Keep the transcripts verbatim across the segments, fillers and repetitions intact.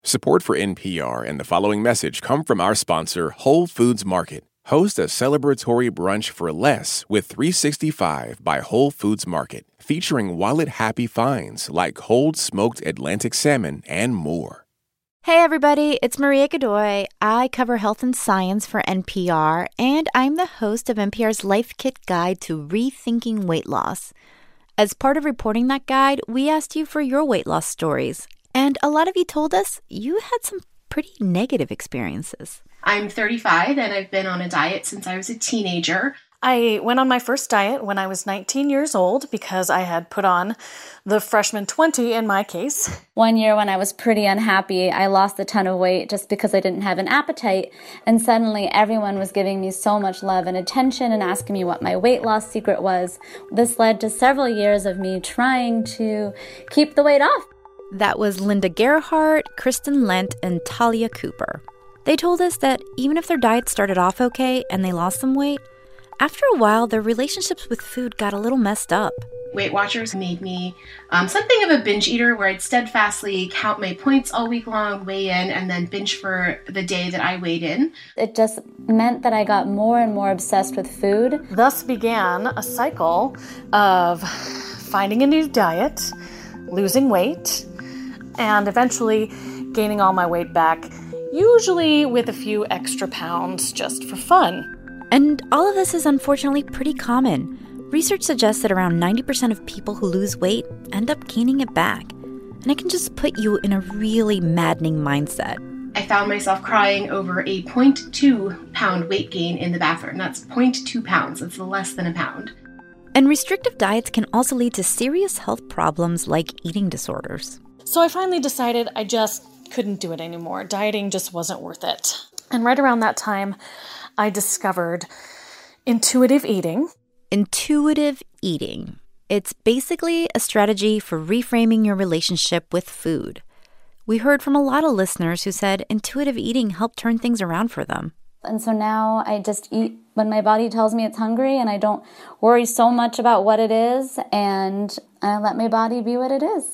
Support for N P R and the following message come from our sponsor, Whole Foods Market. Host a celebratory brunch for less with three sixty-five by Whole Foods Market, featuring wallet-happy finds like cold smoked Atlantic salmon and more. Hey everybody, it's Maria Godoy. I cover health and science for N P R, and I'm the host of N P R's Life Kit Guide to Rethinking Weight Loss. As part of reporting that guide, we asked you for your weight loss stories. And a lot of you told us you had some pretty negative experiences. I'm thirty-five and I've been on a diet since I was a teenager. I went on my first diet when I was nineteen years old because I had put on the freshman twenty in my case. One year when I was pretty unhappy, I lost a ton of weight just because I didn't have an appetite. And suddenly everyone was giving me so much love and attention and asking me what my weight loss secret was. This led to several years of me trying to keep the weight off. That was Linda Gerhardt, Kristen Lent, and Talia Cooper. They told us that even if their diet started off okay and they lost some weight, after a while their relationships with food got a little messed up. Weight Watchers made me um, something of a binge eater where I'd steadfastly count my points all week long, weigh in, and then binge for the day that I weighed in. It just meant that I got more and more obsessed with food. Thus began a cycle of finding a new diet, losing weight, and eventually gaining all my weight back, usually with a few extra pounds just for fun. And all of this is unfortunately pretty common. Research suggests that around ninety percent of people who lose weight end up gaining it back. And it can just put you in a really maddening mindset. I found myself crying over a zero point two pound weight gain in the bathroom. That's zero point two pounds. That's less than a pound. And restrictive diets can also lead to serious health problems like eating disorders. So I finally decided I just couldn't do it anymore. Dieting just wasn't worth it. And right around that time, I discovered intuitive eating. Intuitive eating. It's basically a strategy for reframing your relationship with food. We heard from a lot of listeners who said intuitive eating helped turn things around for them. And so now I just eat when my body tells me it's hungry, and I don't worry so much about what it is, and I let my body be what it is.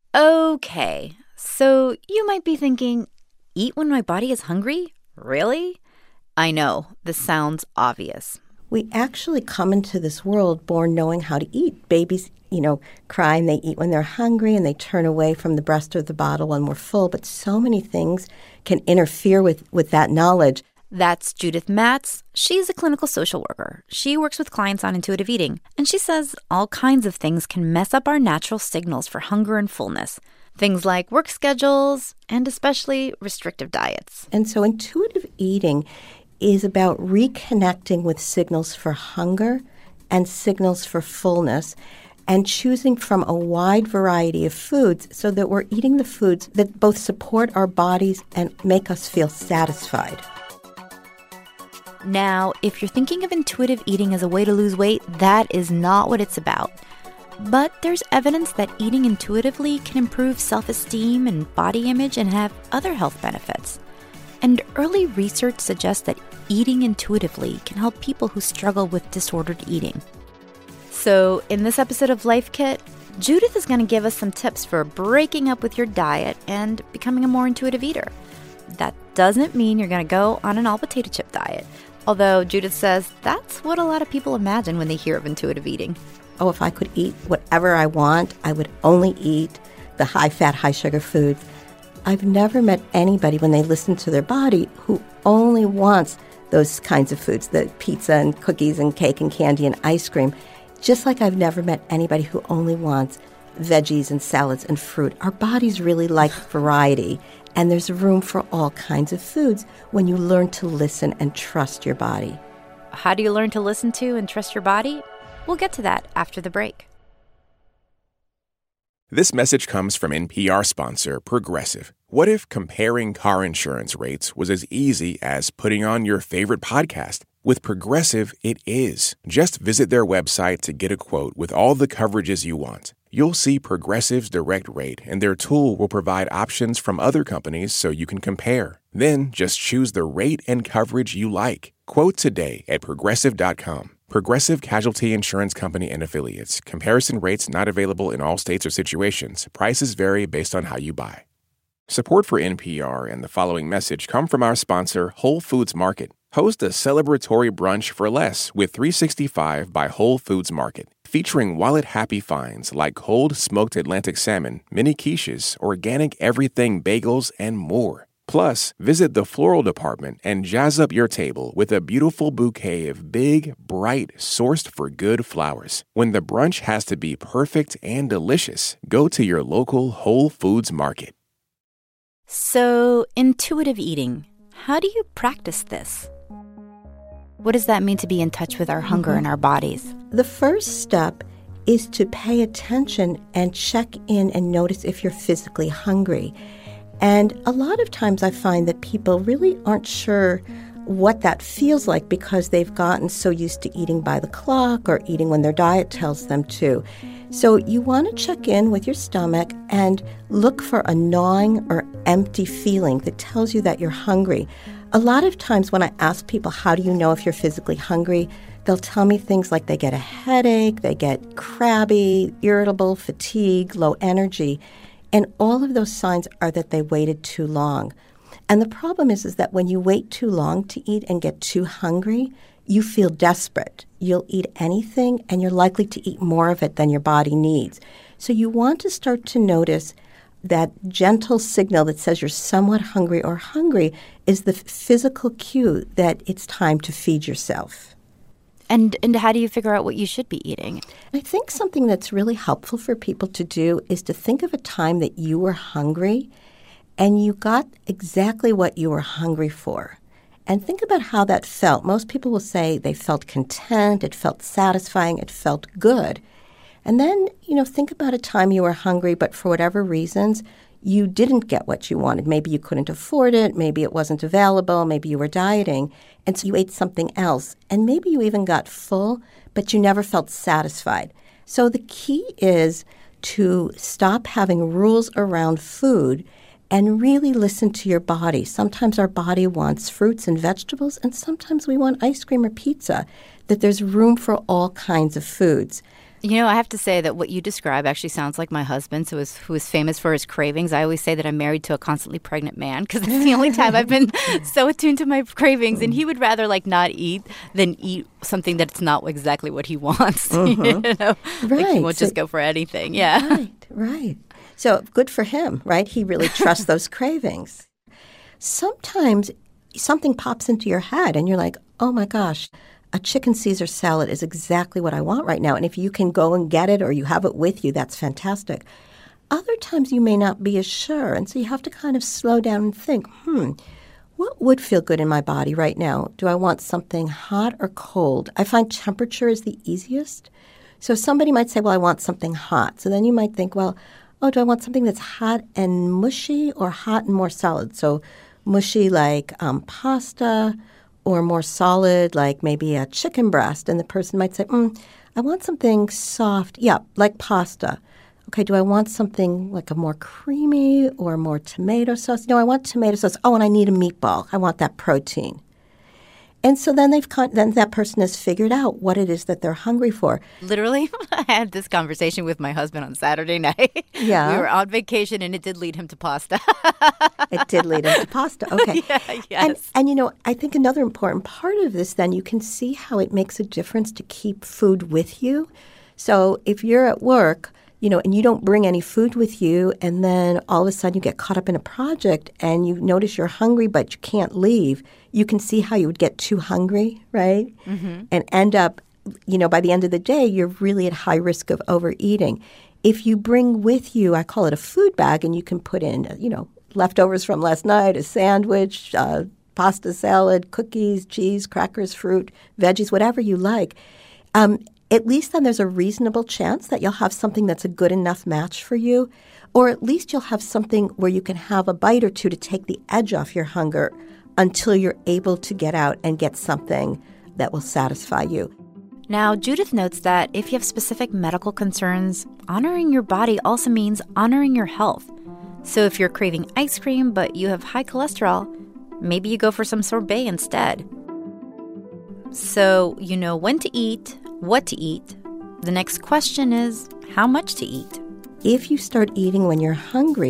Okay, so you might be thinking, eat when my body is hungry? Really? I know, this sounds obvious. We actually come into this world born knowing how to eat. Babies, you know, cry and they eat when they're hungry and they turn away from the breast or the bottle when we're full. But so many things can interfere with, with that knowledge. That's Judith Matz. She's a clinical social worker. She works with clients on intuitive eating. And she says all kinds of things can mess up our natural signals for hunger and fullness. Things like work schedules and especially restrictive diets. And so intuitive eating is about reconnecting with signals for hunger and signals for fullness and choosing from a wide variety of foods so that we're eating the foods that both support our bodies and make us feel satisfied. Now, if you're thinking of intuitive eating as a way to lose weight, that is not what it's about. But there's evidence that eating intuitively can improve self-esteem and body image and have other health benefits. And early research suggests that eating intuitively can help people who struggle with disordered eating. So in this episode of Life Kit, Judith is going to give us some tips for breaking up with your diet and becoming a more intuitive eater. That doesn't mean you're going to go on an all-potato chip diet, although Judith says that's what a lot of people imagine when they hear of intuitive eating. Oh, if I could eat whatever I want, I would only eat the high-fat, high-sugar foods. I've never met anybody when they listen to their body who only wants those kinds of foods, the pizza and cookies and cake and candy and ice cream, just like I've never met anybody who only wants veggies and salads and fruit. Our bodies really like variety, and there's room for all kinds of foods when you learn to listen and trust your body. How do you learn to listen to and trust your body? We'll get to that after the break. This message comes from N P R sponsor Progressive. What if comparing car insurance rates was as easy as putting on your favorite podcast? With Progressive, it is. Just visit their website to get a quote with all the coverages you want. You'll see Progressive's direct rate, and their tool will provide options from other companies so you can compare. Then just choose the rate and coverage you like. Quote today at Progressive dot com. Progressive Casualty Insurance Company and Affiliates. Comparison rates not available in all states or situations. Prices vary based on how you buy. Support for N P R and the following message come from our sponsor, Whole Foods Market. Host a celebratory brunch for less with three sixty-five by Whole Foods Market, featuring wallet-happy finds like cold smoked Atlantic salmon, mini quiches, organic everything bagels, and more. Plus, visit the floral department and jazz up your table with a beautiful bouquet of big, bright, sourced-for-good flowers. When the brunch has to be perfect and delicious, go to your local Whole Foods Market. So, intuitive eating. How do you practice this? What does that mean to be in touch with our hunger Mm-hmm. and our bodies? The first step is to pay attention and check in and notice if you're physically hungry. And a lot of times I find that people really aren't sure what that feels like because they've gotten so used to eating by the clock or eating when their diet tells them to. So you want to check in with your stomach and look for a gnawing or empty feeling that tells you that you're hungry. A lot of times when I ask people, how do you know if you're physically hungry, they'll tell me things like they get a headache, they get crabby, irritable, fatigue, low energy. And all of those signs are that they waited too long. And the problem is, is that when you wait too long to eat and get too hungry, you feel desperate. You'll eat anything, and you're likely to eat more of it than your body needs. So you want to start to notice that gentle signal that says you're somewhat hungry or hungry is the physical cue that it's time to feed yourself. And and how do you figure out what you should be eating? I think something that's really helpful for people to do is to think of a time that you were hungry and you got exactly what you were hungry for. And think about how that felt. Most people will say they felt content, it felt satisfying, it felt good. And then, you know, think about a time you were hungry, but for whatever reasons, you didn't get what you wanted. Maybe you couldn't afford it, maybe it wasn't available, maybe you were dieting, and so you ate something else. And maybe you even got full, but you never felt satisfied. So the key is to stop having rules around food and really listen to your body. Sometimes our body wants fruits and vegetables, and sometimes we want ice cream or pizza, that there's room for all kinds of foods. You know, I have to say that what you describe actually sounds like my husband, who is, who is famous for his cravings. I always say that I'm married to a constantly pregnant man because that's the only time I've been so attuned to my cravings. And he would rather, like, not eat than eat something that's not exactly what he wants. Mm-hmm. you know? Right. Like, he won't So- just go for anything. Yeah. Right, right. So good for him, right? He really trusts those cravings. Sometimes something pops into your head and you're like, oh my gosh, a chicken Caesar salad is exactly what I want right now. And if you can go and get it or you have it with you, that's fantastic. Other times you may not be as sure. And so you have to kind of slow down and think, hmm, what would feel good in my body right now? Do I want something hot or cold? I find temperature is the easiest. So somebody might say, well, I want something hot. So then you might think, well, oh, do I want something that's hot and mushy or hot and more solid? So mushy like um, pasta, or more solid like maybe a chicken breast. And the person might say, mm, I want something soft. Yeah, like pasta. Okay, do I want something like a more creamy or more tomato sauce? No, I want tomato sauce. Oh, and I need a meatball. I want that protein. And so then they've con- then that person has figured out what it is that they're hungry for. Literally, I had this conversation with my husband on Saturday night. Yeah. We were on vacation, and it did lead him to pasta. It did lead into pasta. Okay. Yeah, yes. And, and, you know, I think another important part of this, then, you can see how it makes a difference to keep food with you. So if you're at work, you know, and you don't bring any food with you, and then all of a sudden you get caught up in a project and you notice you're hungry but you can't leave, you can see how you would get too hungry, right? Mm-hmm. And end up, you know, by the end of the day, you're really at high risk of overeating. If you bring with you, I call it a food bag, and you can put in, you know, leftovers from last night, a sandwich, uh, pasta salad, cookies, cheese, crackers, fruit, veggies, whatever you like, um, at least then there's a reasonable chance that you'll have something that's a good enough match for you, or at least you'll have something where you can have a bite or two to take the edge off your hunger until you're able to get out and get something that will satisfy you. Now, Judith notes that if you have specific medical concerns, honoring your body also means honoring your health. So if you're craving ice cream but you have high cholesterol, maybe you go for some sorbet instead. So you know when to eat, what to eat. The next question is how much to eat. If you start eating when you're hungry,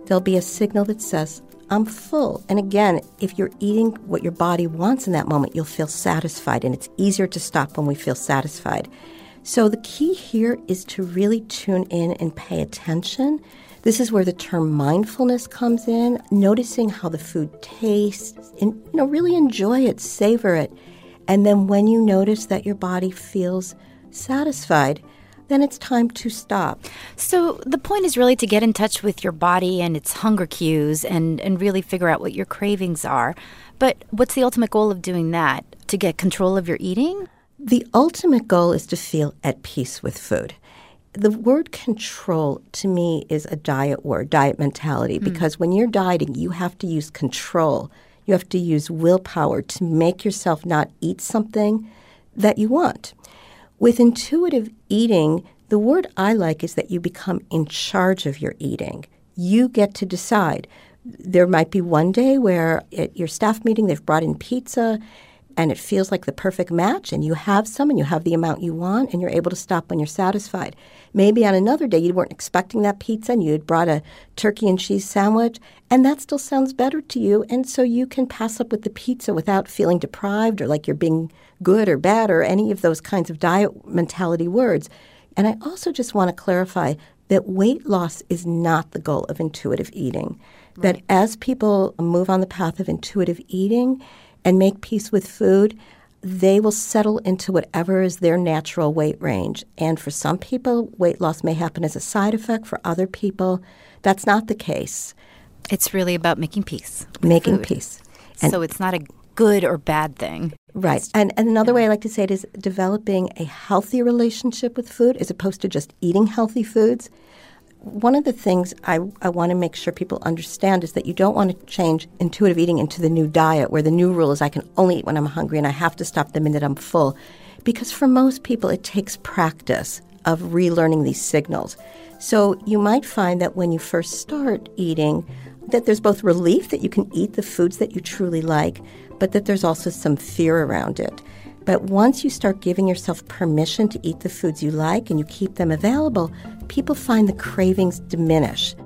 there'll be a signal that says, I'm full. And again, if you're eating what your body wants in that moment, you'll feel satisfied. And it's easier to stop when we feel satisfied. So the key here is to really tune in and pay attention. This is where the term mindfulness comes in, noticing how the food tastes and, you know, really enjoy it, savor it. And then when you notice that your body feels satisfied, then it's time to stop. So the point is really to get in touch with your body and its hunger cues and, and really figure out what your cravings are. But what's the ultimate goal of doing that? To get control of your eating? The ultimate goal is to feel at peace with food. The word control, to me, is a diet word, diet mentality, mm. because when you're dieting, you have to use control. You have to use willpower to make yourself not eat something that you want. With intuitive eating, the word I like is that you become in charge of your eating. You get to decide. There might be one day where at your staff meeting they've brought in pizza and it feels like the perfect match, and you have some and you have the amount you want, and you're able to stop when you're satisfied. Maybe on another day you weren't expecting that pizza and you had brought a turkey and cheese sandwich, and that still sounds better to you, and so you can pass up with the pizza without feeling deprived or like you're being good or bad or any of those kinds of diet mentality words. And I also just want to clarify that weight loss is not the goal of intuitive eating. Right. That as people move on the path of intuitive eating and make peace with food, they will settle into whatever is their natural weight range. And for some people, weight loss may happen as a side effect. For other people, that's not the case. It's really about making peace. Making food. peace. And so it's not a good or bad thing. Right. And, and another way I like to say it is developing a healthy relationship with food as opposed to just eating healthy foods. One of the things I, I want to make sure people understand is that you don't want to change intuitive eating into the new diet where the new rule is I can only eat when I'm hungry and I have to stop the minute I'm full. Because for most people, it takes practice of relearning these signals. So you might find that when you first start eating, that there's both relief that you can eat the foods that you truly like, but that there's also some fear around it. But once you start giving yourself permission to eat the foods you like and you keep them available, people find the cravings diminish.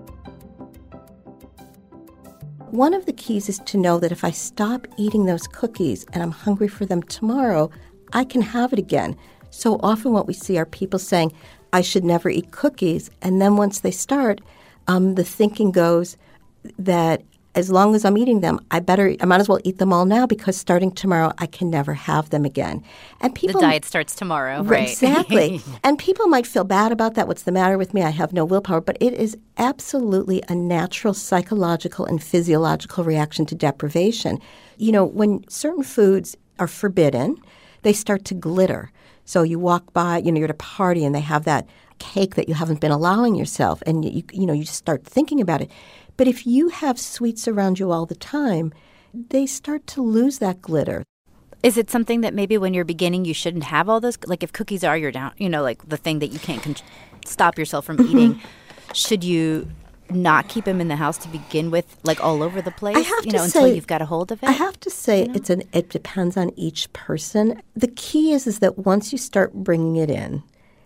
One of the keys is to know that if I stop eating those cookies and I'm hungry for them tomorrow, I can have it again. So often what we see are people saying, I should never eat cookies. And then once they start, um, the thinking goes that as long as I'm eating them, I better, I might as well eat them all now because starting tomorrow, I can never have them again. And people, the diet starts tomorrow, right? Exactly. And people might feel bad about that. What's the matter with me? I have no willpower. But it is absolutely a natural psychological and physiological reaction to deprivation. You know, when certain foods are forbidden, they start to glitter. So you walk by, you know, you're at a party and they have that cake that you haven't been allowing yourself, and you, you know, you just start thinking about it. But if you have sweets around you all the time, they start to lose that glitter. Is it something that maybe when you're beginning you shouldn't have all those? Like if cookies are your down, you know, like the thing that you can't con- stop yourself from eating, should you not keep them in the house to begin with, like all over the place? I have you to know, say, until you've got a hold of it. I have to say, you know? it's an. It depends on each person. The key is is that once you start bringing it in,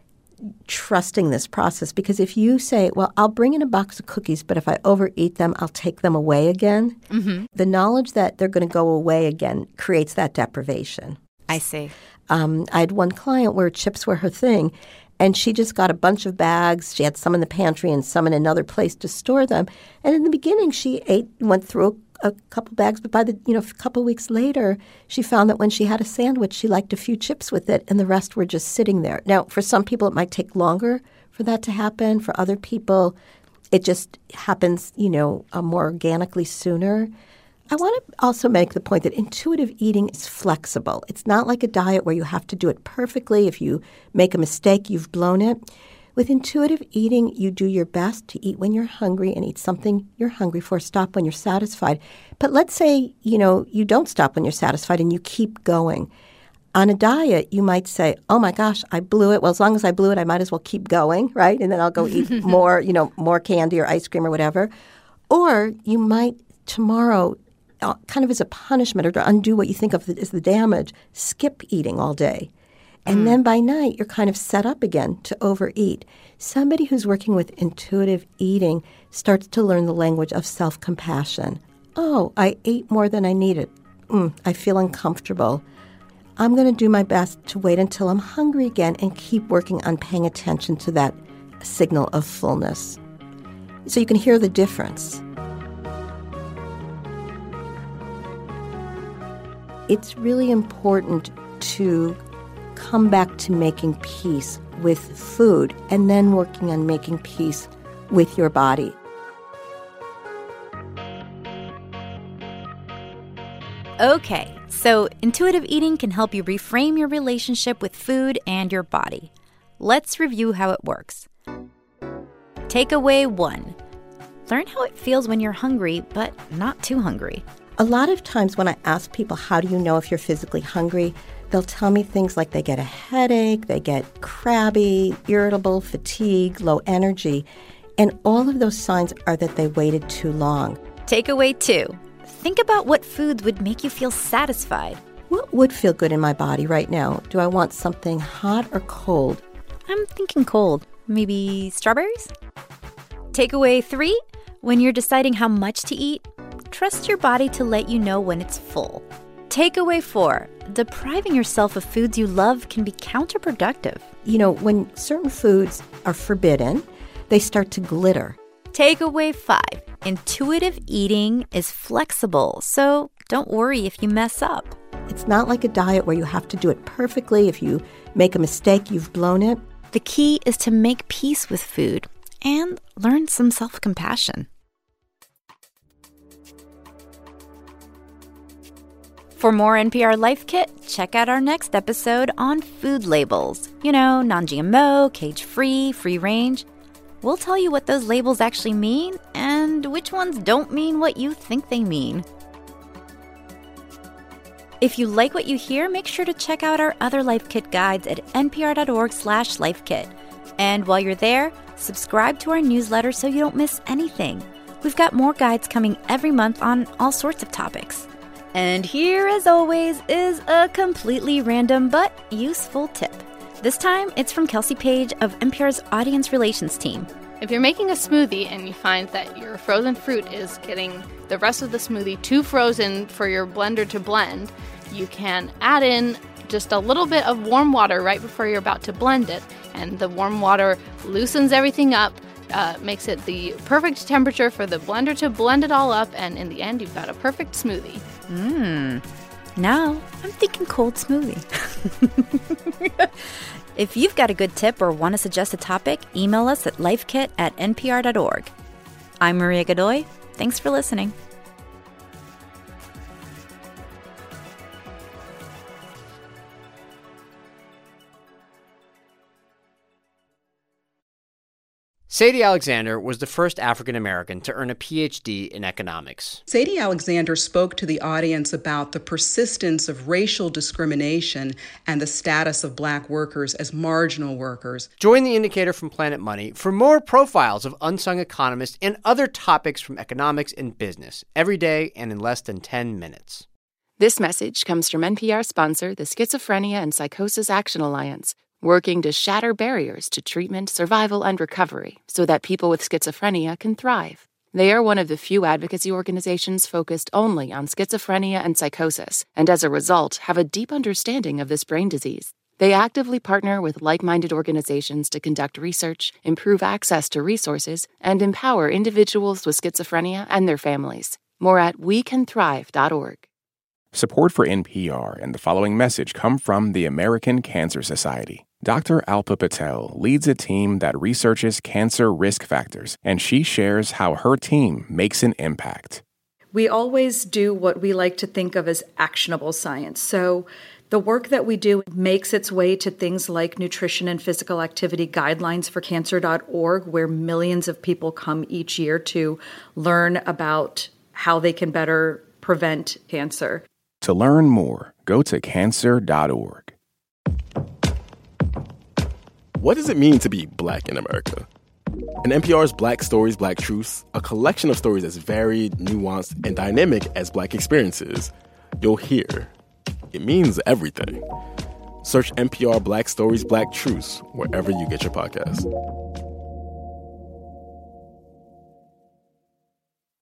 trusting this process, because if you say, well, I'll bring in a box of cookies, but if I overeat them, I'll take them away again, mm-hmm. the knowledge that they're going to go away again creates that deprivation. I see. Um, I had one client where chips were her thing, and she just got a bunch of bags. She had some in the pantry and some in another place to store them. And in the beginning, she ate, went through a, a couple bags, but by the you know a couple weeks later, she found that when she had a sandwich, she liked a few chips with it, and the rest were just sitting there. Now, for some people, it might take longer for that to happen. For other people, it just happens, you know, uh, more organically sooner. I want to also make the point that intuitive eating is flexible. It's not like a diet where you have to do it perfectly. If you make a mistake, you've blown it. With intuitive eating, you do your best to eat when you're hungry and eat something you're hungry for. Stop when you're satisfied. But let's say, you know, you don't stop when you're satisfied and you keep going. On a diet, you might say, oh, my gosh, I blew it. Well, as long as I blew it, I might as well keep going, right? And then I'll go eat more, you know, more candy or ice cream or whatever. Or you might tomorrow, kind of as a punishment or to undo what you think of as the damage, skip eating all day. And Mm. then by night, you're kind of set up again to overeat. Somebody who's working with intuitive eating starts to learn the language of self-compassion. Oh, I ate more than I needed. Mm, I feel uncomfortable. I'm going to do my best to wait until I'm hungry again and keep working on paying attention to that signal of fullness. So you can hear the difference. It's really important to come back to making peace with food and then working on making peace with your body. Okay, so intuitive eating can help you reframe your relationship with food and your body. Let's review how it works. Takeaway one. Learn how it feels when you're hungry, but not too hungry. A lot of times when I ask people, how do you know if you're physically hungry, they'll tell me things like they get a headache, they get crabby, irritable, fatigue, low energy. And all of those signs are that they waited too long. Takeaway two. Think about what foods would make you feel satisfied. What would feel good in my body right now? Do I want something hot or cold? I'm thinking cold. Maybe strawberries? Takeaway three. When you're deciding how much to eat, trust your body to let you know when it's full. Takeaway four. Depriving yourself of foods you love can be counterproductive. You know, when certain foods are forbidden, they start to glitter. Takeaway five. Intuitive eating is flexible, so don't worry if you mess up. It's not like a diet where you have to do it perfectly. If you make a mistake, you've blown it. The key is to make peace with food and learn some self-compassion. For more N P R Life Kit, check out our next episode on food labels. You know, non-G M O, cage-free, free-range. We'll tell you what those labels actually mean and which ones don't mean what you think they mean. If you like what you hear, make sure to check out our other Life Kit guides at npr.org slash lifekit. And while you're there, subscribe to our newsletter so you don't miss anything. We've got more guides coming every month on all sorts of topics. And here, as always, is a completely random but useful tip. This time, it's from Kelsey Page of N P R's Audience Relations team. If you're making a smoothie and you find that your frozen fruit is getting the rest of the smoothie too frozen for your blender to blend, you can add in just a little bit of warm water right before you're about to blend it. And the warm water loosens everything up, uh, makes it the perfect temperature for the blender to blend it all up, and in the end, you've got a perfect smoothie. Mmm. Now, I'm thinking cold smoothie. If you've got a good tip or want to suggest a topic, email us at lifekit at npr dot org. I'm Maria Godoy. Thanks for listening. Sadie Alexander was the first African American to earn a P H D in economics. Sadie Alexander spoke to the audience about the persistence of racial discrimination and the status of Black workers as marginal workers. Join the Indicator from Planet Money for more profiles of unsung economists and other topics from economics and business every day and in less than ten minutes. This message comes from N P R sponsor, the Schizophrenia and Psychosis Action Alliance, working to shatter barriers to treatment, survival, and recovery so that people with schizophrenia can thrive. They are one of the few advocacy organizations focused only on schizophrenia and psychosis, and as a result, have a deep understanding of this brain disease. They actively partner with like-minded organizations to conduct research, improve access to resources, and empower individuals with schizophrenia and their families. More at we can thrive dot org. Support for N P R and the following message come from the American Cancer Society. Doctor Alpa Patel leads a team that researches cancer risk factors, and she shares how her team makes an impact. We always do what we like to think of as actionable science. So the work that we do makes its way to things like nutrition and physical activity guidelines for cancer dot org, where millions of people come each year to learn about how they can better prevent cancer. To learn more, go to cancer dot org. What does it mean to be Black in America? In N P R's Black Stories, Black Truths, a collection of stories as varied, nuanced, and dynamic as Black experiences, you'll hear it means everything. Search N P R Black Stories, Black Truths wherever you get your podcasts.